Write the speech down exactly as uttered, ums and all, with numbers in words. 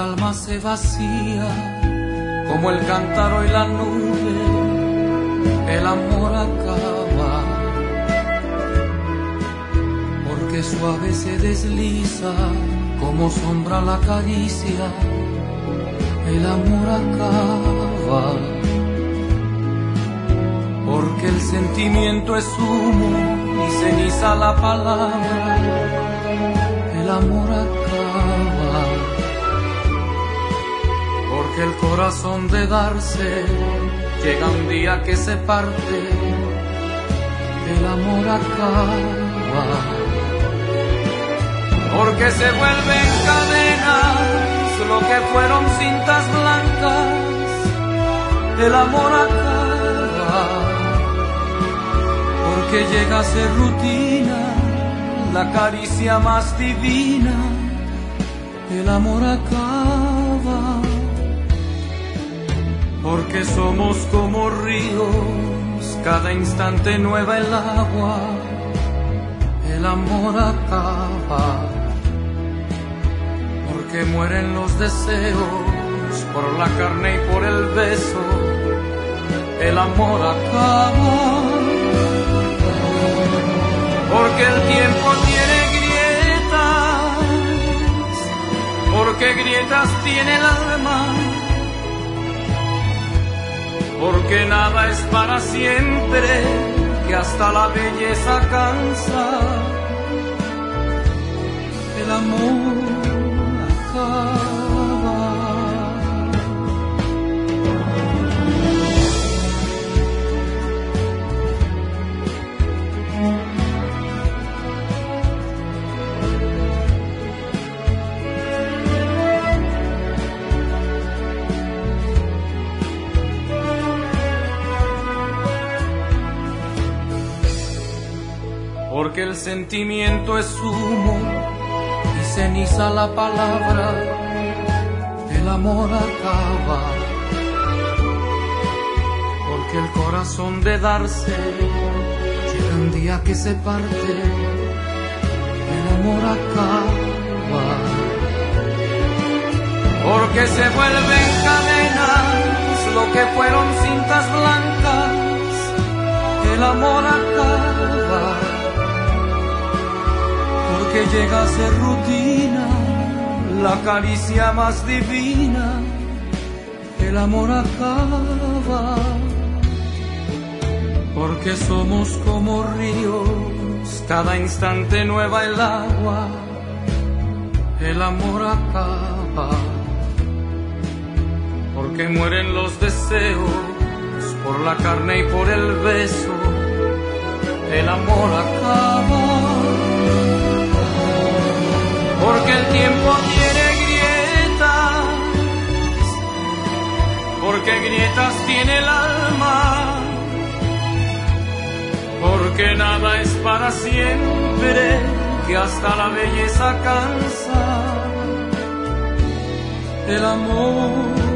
alma se vacía, como el cántaro y la nube, el amor acaba, porque suave se desliza, como sombra la caricia, el amor acaba, porque el sentimiento es humo y ceniza la palabra, el amor acaba, porque el corazón de darse llega un día que se parte, el amor acaba, porque se vuelven cadenas lo que fueron cintas blancas, el amor acaba, porque llega a ser rutina la caricia más divina, el amor acaba, porque somos como ríos, cada instante nueva el agua, el amor acaba, porque mueren los deseos por la carne y por el beso, el amor acaba, porque el tiempo tiene grietas, porque grietas tiene el alma, porque nada es para siempre, que hasta la belleza cansa, el amor acaba. Porque el sentimiento es humo y ceniza la palabra, el amor acaba, porque el corazón de darse llega un día que se parte, el amor acaba, porque se vuelven cadenas lo que fueron cintas blancas, el amor acaba, que llega a ser rutina la caricia más divina, el amor acaba, porque somos como ríos, cada instante nueva el agua, el amor acaba, porque mueren los deseos por la carne y por el beso, el amor acaba, porque el tiempo tiene grietas, porque grietas tiene el alma, porque nada es para siempre, que hasta la belleza cansa, el amor